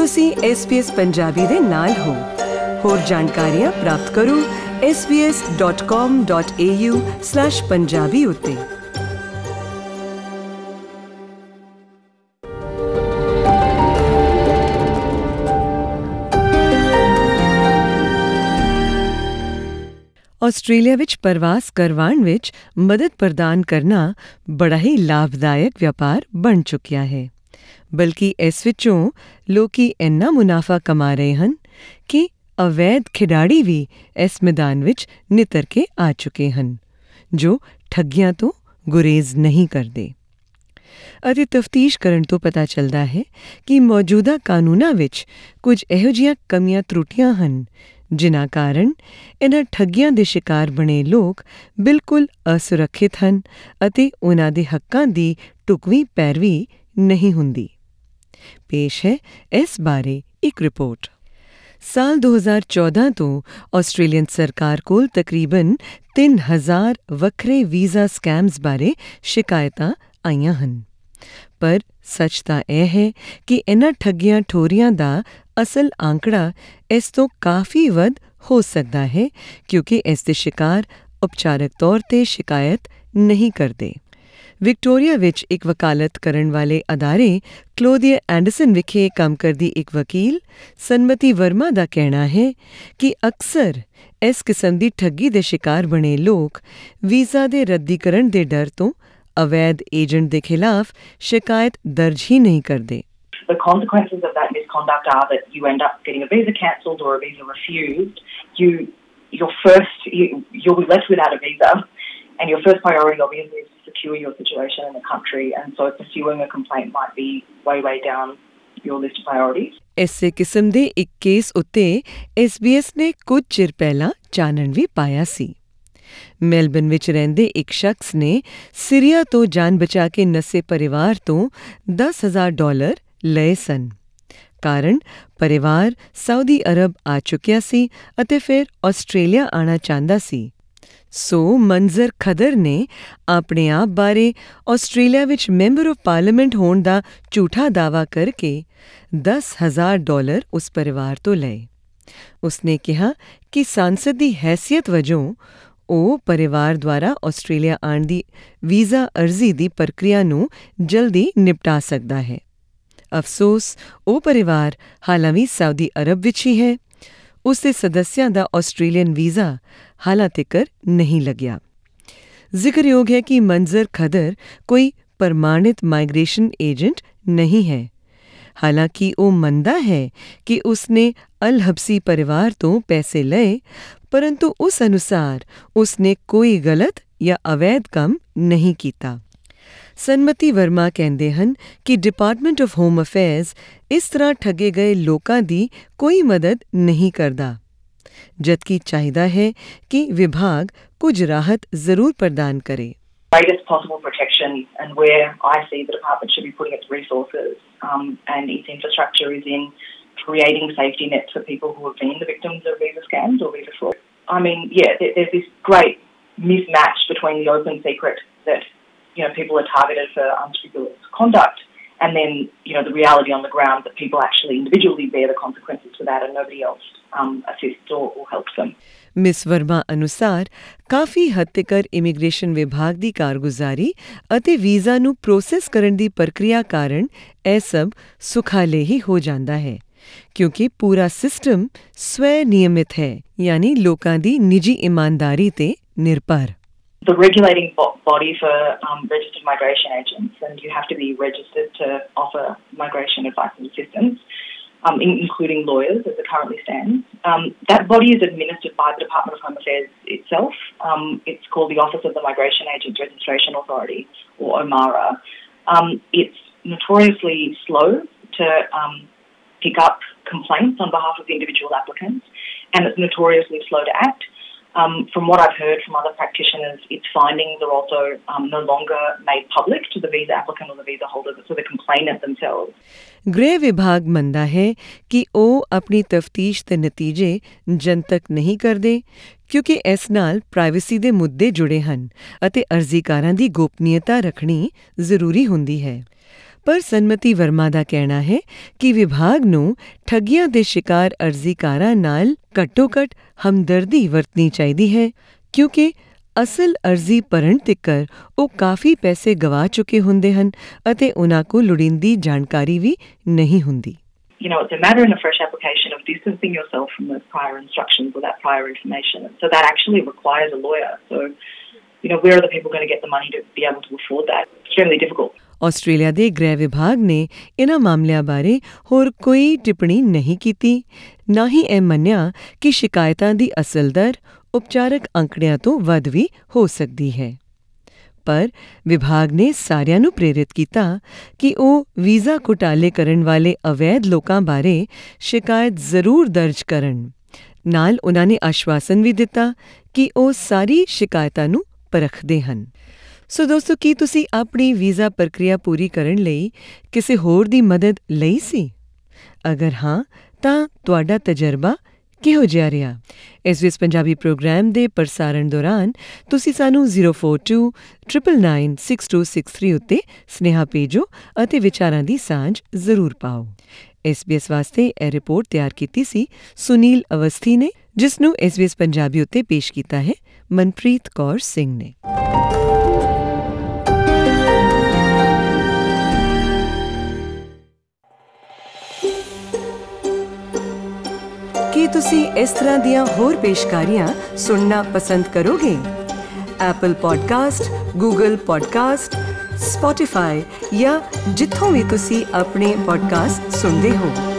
ਤੁਸੀਂ SBS ਪੰਜਾਬੀ ਦੇ ਨਾਲ ਹੋ। ਹੋਰ ਜਾਣਕਾਰੀਆਂ ਪ੍ਰਾਪਤ ਕਰੋ sbs.com.au/punjabi ਉੱਤੇ। ਆਸਟ੍ਰੇਲੀਆ ਵਿੱਚ ਪ੍ਰਵਾਸ ਕਰਵਾਉਣ ਵਿੱਚ ਮਦਦ ਪ੍ਰਦਾਨ ਕਰਨਾ ਬੜਾ ਹੀ ਲਾਭਦਾਇਕ ਵਪਾਰ ਬਣ ਚੁੱਕਿਆ ਹੈ। ਬਲਕਿ ਇਸ ਵਿੱਚੋਂ ਲੋਕੀ ਇੰਨਾ ਮੁਨਾਫਾ ਕਮਾ ਰਹੇ ਹਨ ਕਿ ਅਵੈਧ ਖਿਡਾਰੀ ਵੀ ਇਸ ਮੈਦਾਨ ਵਿੱਚ ਨਿਤਰ ਕੇ ਆ ਚੁੱਕੇ ਹਨ, ਜੋ ਠੱਗੀਆਂ ਤੋਂ ਗੁਰੇਜ਼ ਨਹੀਂ ਕਰਦੇ। ਅਤੇ ਤਫਤੀਸ਼ ਕਰਨ ਤੋਂ ਪਤਾ ਚੱਲਦਾ ਹੈ ਕਿ ਮੌਜੂਦਾ ਕਾਨੂੰਨਾਂ ਵਿੱਚ ਕੁਝ ਇਹੋ ਜਿਹੀਆਂ ਕਮੀਆਂ ਤਰੁੱਟੀਆਂ ਹਨ ਜਿਨ੍ਹਾਂ ਕਾਰਨ ਇਨ੍ਹਾਂ ਠੱਗੀਆਂ ਦੇ ਸ਼ਿਕਾਰ ਬਣੇ ਲੋਕ ਬਿਲਕੁਲ ਅਸੁਰੱਖਿਅਤ ਹਨ ਅਤੇ ਉਨ੍ਹਾਂ ਦੇ ਹੱਕਾਂ ਦੀ ਢੁਕਵੀਂ ਪੈਰਵੀ ਨਹੀਂ ਹੁੰਦੀ। ਪੇਸ਼ ਹੈ ਇਸ ਬਾਰੇ ਇੱਕ ਰਿਪੋਰਟ। ਸਾਲ 2014 ਤੋਂ ਆਸਟ੍ਰੇਲੀਅਨ ਸਰਕਾਰ ਕੋਲ ਤਕਰੀਬਨ 3000 ਵੱਖਰੇ ਵੀਜ਼ਾ ਸਕੈਮਜ਼ ਬਾਰੇ ਸ਼ਿਕਾਇਤਾਂ ਆਈਆਂ ਹਨ। ਪਰ ਸੱਚ ਤਾਂ ਇਹ ਹੈ ਕਿ ਇਨ੍ਹਾਂ ਠੱਗੀਆਂ ਠੋਰੀਆਂ ਦਾ ਅਸਲ ਆਂਕੜਾ ਇਸ ਤੋਂ ਕਾਫੀ ਵੱਧ ਹੋ ਸਕਦਾ ਹੈ, ਕਿਉਂਕਿ ਇਸ ਦੇ ਸ਼ਿਕਾਰ ਉਪਚਾਰਕ ਤੌਰ 'ਤੇ ਸ਼ਿਕਾਇਤ ਨਹੀਂ ਕਰਦੇ। ਵਿਕਟੋਰੀਆ ਵਿੱਚ ਇੱਕ ਵਕਾਲਤ ਕਰਨ ਵਾਲੇ ਅਦਾਰੇ ਕਲੋਦੀਆ ਐਂਡਰਸਨ ਵਿਖੇ ਕੰਮ ਕਰਦੀ ਇੱਕ ਵਕੀਲ ਸਨਮਤੀ ਵਰਮਾ ਦਾ ਕਹਿਣਾ ਹੈ ਕਿ ਅਕਸਰ ਇਸ ਕਿਸਮ ਦੀ ਠੱਗੀ ਦੇ ਸ਼ਿਕਾਰ ਬਣੇ ਲੋਕ ਵੀਜ਼ਾ ਦੇ ਰੱਦੀਕਰਨ ਦੇ ਡਰ ਤੋਂ ਅਵੈਧ ਏਜੰਟ ਦੇ ਖਿਲਾਫ ਸ਼ਿਕਾਇਤ ਦਰਜ ਹੀ ਨਹੀਂ ਕਰਦੇ। The consequences of that misconduct are that you end up getting a visa cancelled or a visa refused. You'll be left without a visa, and your first priority obviously is to secure your situation in the country, and so pursuing a complaint might be way down your list of priorities. ਇਸੇ ਕਿਸਮ ਦੇ ਇੱਕ case ਉੱਤੇ SBS ਨੇ ਕੁਝ ਚਿਰ ਪਹਿਲਾਂ ਚਾਨਣ ਵੀ ਪਾਇਆ ਸੀ। ਮੈਲਬਨ ਵਿੱਚ ਰਹਿੰਦੇ ਇੱਕ ਸ਼ਖਸ ਨੇ ਸੀਰੀਆ ਤੋਂ ਜਾਨ ਬਚਾ ਕੇ ਨਸੇ ਪਰਿਵਾਰ ਤੋਂ $10,000 ਲਏ ਸਨ। ਕਾਰਨ ਪਰਿਵਾਰ ਸਾਊਦੀ ਅਰਬ ਆ ਚੁੱਕਿਆ ਸੀ ਅਤੇ ਫਿਰ ਆਸਟ੍ਰੇਲੀਆ ਆਉਣਾ ਚਾਹੁੰਦਾ ਸੀ। ਸੋ ਮੰਜ਼ਰ ਖਦਰ ਨੇ ਆਪਣੇ ਆਪ ਬਾਰੇ ਆਸਟ੍ਰੇਲੀਆ ਵਿੱਚ ਮੈਂਬਰ ਆਫ ਪਾਰਲੀਮੈਂਟ ਹੋਣ ਦਾ ਝੂਠਾ ਦਾਅਵਾ ਕਰਕੇ $10,000 ਉਸ ਪਰਿਵਾਰ ਤੋਂ ਲਏ। ਉਸਨੇ ਕਿਹਾ ਕਿ ਸਾਂਸਦ ਦੀ ਹੈਸੀਅਤ ਵਜੋਂ ਉਹ ਪਰਿਵਾਰ ਦੁਆਰਾ ਆਸਟ੍ਰੇਲੀਆ ਆਉਣ ਦੀ ਵੀਜ਼ਾ ਅਰਜ਼ੀ ਦੀ ਪ੍ਰਕਿਰਿਆ ਨੂੰ ਜਲਦੀ ਨਿਪਟਾ ਸਕਦਾ ਹੈ। ਅਫਸੋਸ ਉਹ ਪਰਿਵਾਰ ਹਾਲਾਂ ਵੀ ਸਾਊਦੀ ਅਰਬ ਵਿੱਚ ਹੀ ਹੈ। ਉਸ ਦੇ ਸਦੱਸਿਆਂ ਦਾ ਆਸਟ੍ਰੇਲੀਅਨ ਵੀਜ਼ਾ ਹਾਲਾਂ ਤੱਕ ਨਹੀਂ ਲੱਗਿਆ। ਜ਼ਿਕਰਯੋਗ ਹੈ ਕਿ ਮੰਜ਼ਰ ਖਦਰ ਕੋਈ ਪ੍ਰਮਾਣਿਤ ਮਾਈਗ੍ਰੇਸ਼ਨ ਏਜੰਟ ਨਹੀਂ ਹੈ। ਹਾਲਾਂਕਿ ਉਹ ਮੰਨਦਾ ਹੈ ਕਿ ਉਸਨੇ ਅਲ ਹਬਸੀ ਪਰਿਵਾਰ ਤੋਂ ਪੈਸੇ ਲਏ, ਪਰੰਤੂ ਉਸ ਅਨੁਸਾਰ ਉਸਨੇ ਕੋਈ ਗਲਤ ਜਾਂ ਅਵੈਧ ਕੰਮ ਨਹੀਂ ਕੀਤਾ। ਸਨਮਤੀ ਵਰਮਾ ਕਹਿੰਦੇ ਹਨ ਕਿ ਡਿਪਾਰਟਮੈਂਟ ਆਫ ਹੋਮ ਅਫੇਅਰਜ਼ ਇਸ ਤਰ੍ਹਾਂ ਠੱਗੇ ਗਏ ਲੋਕਾਂ ਦੀ ਕੋਈ ਮਦਦ ਨਹੀਂ ਕਰਦਾ, ਜਦਕਿ ਚਾਹੀਦਾ ਹੈ ਕਿ ਵਿਭਾਗ ਕੁਝ ਰਾਹਤ ਜ਼ਰੂਰ ਪ੍ਰਦਾਨ ਕਰੇ। Greatest possible protection, and where I see the department should be putting its resources and its infrastructure is in creating safety nets for people who have been the victims of visa scams or visa fraud. I mean, there's this great mismatch between the open secret that people are targeted for unscrupulous conduct, and then the reality on the ground that people actually individually bear the consequences for that, and nobody else assists or helps them. Miss Verma ਅਨੁਸਾਰ ਕਾਫੀ ਹੱਦ ਤੱਕ immigration ਵਿਭਾਗ ਦੀ ਕਾਰਗੁਜ਼ਾਰੀ ਅਤੇ visa ਨੂੰ process ਕਰਨ ਦੀ ਪ੍ਰਕਿਰਿਆ ਕਾਰਨ ਇਹ ਸਭ ਸੁਖਾਲੇ ਹੀ ਹੋ ਜਾਂਦਾ ਹੈ, ਕਿਉਂਕਿ ਪੂਰਾ ਸਿਸਟਮ ਸਵੈ ਨਿਯਮਿਤ ਹੈ, ਯਾਨੀ ਲੋਕਾਂ ਦੀ ਨਿੱਜੀ ਇਮਾਨਦਾਰੀ ਤੇ ਨਿਰਭਰ। The regulating body for registered migration agents, and you have to be registered to offer migration advice and assistance, including lawyers as it currently stands. That body is administered by the Department of Home Affairs itself. It's called the Office of the Migration Agents Registration Authority, or OMARA. It's notoriously slow to pick up complaints on behalf of individual applicants, and it's notoriously slow to act. From what I've heard from other practitioners, its findings are also no longer made public to the visa applicant or the visa holder, so the complainant themselves. ਗ੍ਰਹਿ ਵਿਭਾਗ ਮੰਨਦਾ ਹੈ ਕਿ ਉਹ ਆਪਣੀ ਤਫਤੀਸ਼ ਦੇ ਨਤੀਜੇ ਜਨਤਕ ਨਹੀਂ ਕਰਦੇ, ਕਿਉਂਕਿ ਇਸ ਨਾਲ ਪ੍ਰਾਈਵੇਸੀ ਦੇ ਮੁੱਦੇ ਜੁੜੇ ਹਨ ਅਤੇ ਅਰਜ਼ੀਕਾਰਾਂ ਦੀ ਗੋਪਨੀਯਤਾ ਰੱਖਣੀ ਜ਼ਰੂਰੀ ਹੁੰਦੀ ਹੈ। ਪਰ ਸਨਮਤੀ ਵਰਮਾ ਦਾ ਕਹਿਣਾ ਹੈ ਕਿ ਵਿਭਾਗ ਨੂੰ ਠੱਗੀਆਂ ਦੇ ਸ਼ਿਕਾਰ ਅਰਜ਼ੀਕਾਰਾਂ ਨਾਲ ਘੱਟੋ-ਘੱਟ ਹਮਦਰਦੀ ਵਰਤਣੀ ਚਾਹੀਦੀ ਹੈ, ਕਿਉਂਕਿ ਅਸਲ ਅਰਜ਼ੀ ਭਰਨ ਤੀਕਰ ਉਹ ਕਾਫੀ ਪੈਸੇ ਗਵਾ ਚੁੱਕੇ ਹੁੰਦੇ ਹਨ ਅਤੇ ਉਨ੍ਹਾਂ ਕੋਲ ਲੋੜੀਂਦੀ ਜਾਣਕਾਰੀ ਵੀ ਨਹੀਂ ਹੁੰਦੀ। You know, it's a matter in a fresh application of distancing yourself from those prior instructions or that prior information. So that actually requires a lawyer. So, you know, where are the people going to get the money to be able to afford that? It's extremely difficult. Australia ਦੇ ਗ੍ਰਹਿ ਵਿਭਾਗ ਨੇ ਇਨ੍ਹਾਂ ਮਾਮਲਿਆਂ ਬਾਰੇ ਹੋਰ ਕੋਈ ਟਿੱਪਣੀ ਨਹੀਂ ਕੀਤੀ, ਨਾ ਹੀ ਇਹ ਮੰਨਿਆ ਕਿ ਸ਼ਿਕਾਇਤਾਂ ਦੀ ਅਸਲ ਦਰ ਉਪਚਾਰਕ ਅੰਕੜਿਆਂ ਤੋਂ ਵੱਧ ਵੀ ਹੋ ਸਕਦੀ ਹੈ। ਪਰ ਵਿਭਾਗ ਨੇ ਸਾਰਿਆਂ ਨੂੰ ਪ੍ਰੇਰਿਤ ਕੀਤਾ ਕਿ ਉਹ ਵੀਜ਼ਾ ਘੁਟਾਲੇ ਕਰਨ ਵਾਲੇ ਅਵੈਧ ਲੋਕਾਂ ਬਾਰੇ ਸ਼ਿਕਾਇਤ ਜ਼ਰੂਰ ਦਰਜ ਕਰਨ। ਨਾਲ ਉਨ੍ਹਾਂ ਨੇ ਆਸ਼ਵਾਸਨ ਵੀ ਦਿੱਤਾ ਕਿ ਉਹ ਸਾਰੀ ਸ਼ਿਕਾਇਤਾਂ ਨੂੰ ਪਰਖਦੇ ਹਨ। ਸੋ ਦੋਸਤੋ, ਕੀ ਤੁਸੀਂ ਆਪਣੀ ਵੀਜ਼ਾ ਪ੍ਰਕਿਰਿਆ ਪੂਰੀ ਕਰਨ ਲਈ ਕਿਸੇ ਹੋਰ ਦੀ ਮਦਦ ਲਈ ਸੀ? ਅਗਰ ਹਾਂ, ਤਾਂ ਤੁਹਾਡਾ ਤਜਰਬਾ ਕਿਹੋ ਜਿਹਾ ਰਿਹਾ? SBS ਪੰਜਾਬੀ ਪ੍ਰੋਗਰਾਮ ਦੇ ਪ੍ਰਸਾਰਣ ਦੌਰਾਨ ਤੁਸੀਂ ਸਾਨੂੰ 042999663 ਉੱਤੇ ਸੁਨੇਹਾ ਭੇਜੋ ਅਤੇ ਵਿਚਾਰਾਂ ਦੀ ਸਾਂਝ ਜ਼ਰੂਰ ਪਾਓ। SBS ਵਾਸਤੇ ਇਹ ਰਿਪੋਰਟ ਤਿਆਰ ਕੀਤੀ ਸੀ ਸੁਨੀਲ ਅਵਸਥੀ ਨੇ, ਜਿਸ ਨੂੰ SBS ਪੰਜਾਬੀ ਉੱਤੇ ਪੇਸ਼ ਕੀਤਾ ਹੈ ਮਨਪ੍ਰੀਤ ਕੌਰ ਸਿੰਘ ਨੇ। ਕੀ ਤੁਸੀਂ ਇਸ ਤਰ੍ਹਾਂ ਦੀਆਂ ਹੋਰ ਪੇਸ਼ਕਾਰੀਆਂ ਸੁਣਨਾ ਪਸੰਦ ਕਰੋਗੇ? Apple podcast, Google podcast, Spotify ਜਾਂ ਜਿੱਥੋਂ ਵੀ ਤੁਸੀਂ ਆਪਣੇ ਪੋਡਕਾਸਟ ਸੁਣਦੇ ਹੋ।